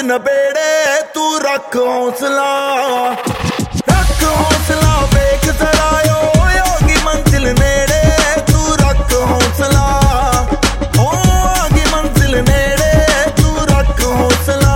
नबेड़े तू रख हौसला, रख हौसला वेख जरा होगी मंजिल नेड़े तू रख हौसला, होगी मंजिल नेड़े तू रख हौसला।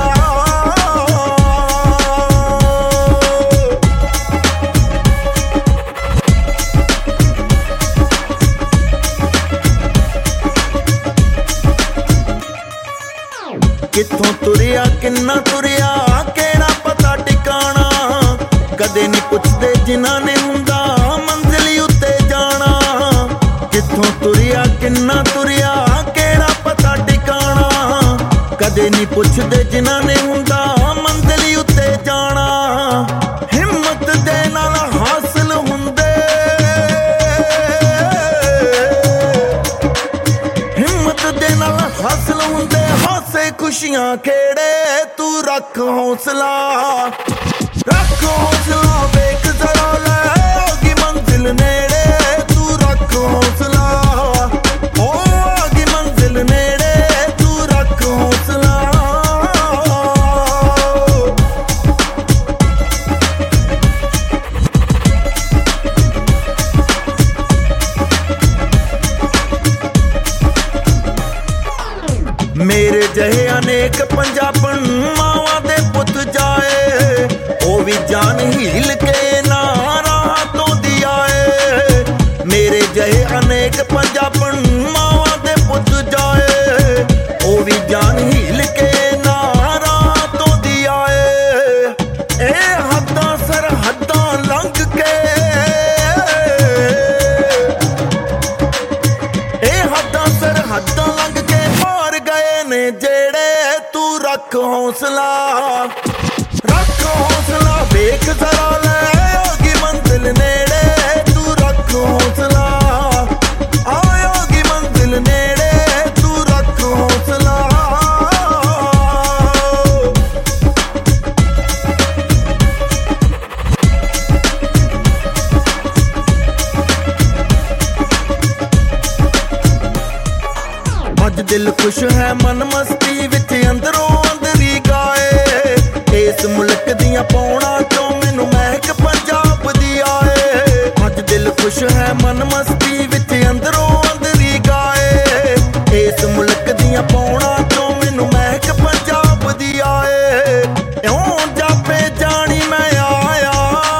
किथों तुरिया किन्ना तुरिया केड़ा पता टिकाना, कदे नहीं पुछदे जिन्हां ने हुंदा मंजिल उत्ते जाना। किथों तुरिया किन्ना तुरिया केड़ा पता टिकाना, कदे नहीं पुछदे जिन्हां ने हुंदा मंजिल उत्ते जाना। हिम्मत दे नाल हासिल हुंदे, हिम्मत दे नाल हासिल हुंदे खुशियां खेड़े तू रख हौसला, रख हौसला वेख जरा होगी मंजिल नेड़े तू रख हौसला, होगी मंजिल नेड़े तू रख हौसला। मेरे जहे अनेक पंजाबन मावां दे पुत जाए, ओ भी जान हील के ना राह तो दिया है। मेरे जहे अनेक पंजाबन मावां दे पुत जाए, ओ भी जान हील के ना राह तो दिया है। ए हद्दां सरहद्दां लंघ के, ए हद्दां सरहद्दां लंघ के पार गए ने जेड़े तू रख हौसला, रख हौसला वेख जरा होगी मंजिल नेड़े तू रख हौसला, आयोगी मंजिल नेड़े तू रख हौसला। अज दिल खुश है मन मस्ती विच अंदरों अंदरी गाए, इस मुल्क दियां पौड़ा चों मैनू महक पंजाब दी आए। अज दिल खुश है मन मस्ती विच अंदरों अंदरी गाए, इस मुल्क दियां पौड़ा चों मैनू महक पंजाब दी आए। इउं जापे जानी मैं आया,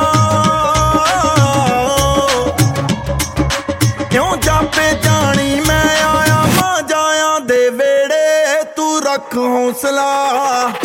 इउं जापे जानी मैं आया, मां जाया दे वेड़े तू रख हौसला।